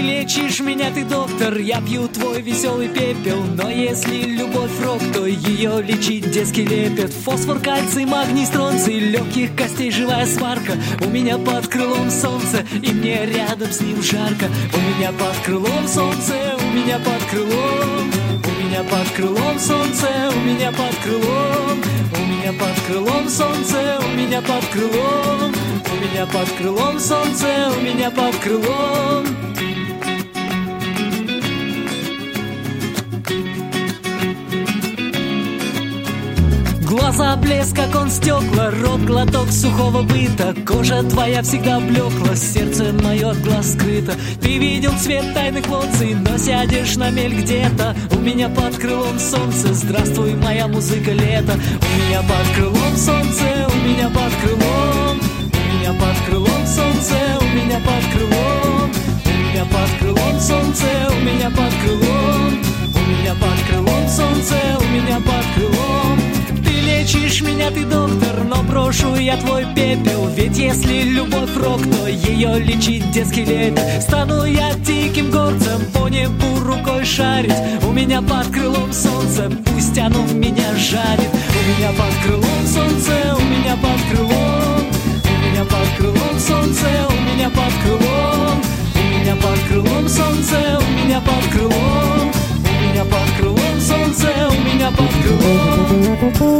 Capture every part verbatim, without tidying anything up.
лечишь меня, ты доктор, я пью твой веселый пепел. Но если любовь рок, то ее лечить детский лепет. Фосфор, кальций, магний, стронций, легких костей живая сварка. У меня под крылом солнце, и мне рядом с ним жарко. У меня под крылом солнце, у меня под крылом. У меня под крылом солнце, у меня под крылом. У меня под крылом солнце, у меня под крылом. У меня под крылом солнце, у меня под крылом. Глаза блеск, как он стекла, рот глоток сухого быта. Кожа твоя всегда блекла, сердце мое от глаз скрыто. Ты видел цвет тайных лоций, но сядешь на мель где-то. У меня под крылом солнце, здравствуй, моя музыка лето. У меня под крылом солнце, у меня под крылом. У меня под крылом солнце, у меня под крылом. У меня под крылом солнце, у меня под крылом. У меня под крылом солнце, у меня под крылом. Лечишь меня, ты доктор, но брошу я твой пепел. Ведь если любовь рок, то ее лечить детский лепет. Стану я диким горцем, по небу рукой шарить. У меня под крылом солнце, пусть оно меня жарит. У меня под крылом солнце, у меня под крылом. У меня под крылом солнце, у меня под крылом. У меня под крылом солнце, у меня под крылом. У меня под крылом солнце, у меня под крылом.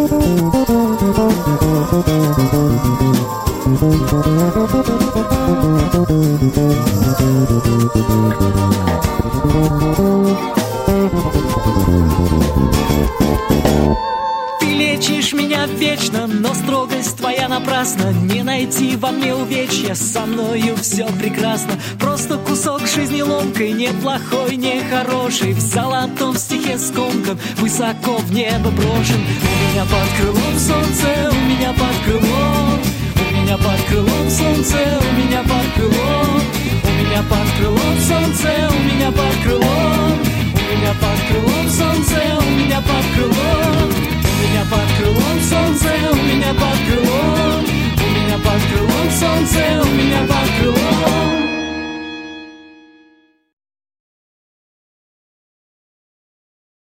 Ты лечишь меня вечно, но строгость твоя напрасна. Не найти во мне увечья, со мною все прекрасно. Просто кусок жизни ломкой, не плохой, не хороший. В золотом стихе скомкан, высоко в небо брошен. У меня под крылом солнце, у меня под крылом. У меня под крылом солнце, у меня под крылом. У меня под крылом солнце, у меня под крылом. У меня под крылом солнце, у меня под крылом. У меня под крылом солнце.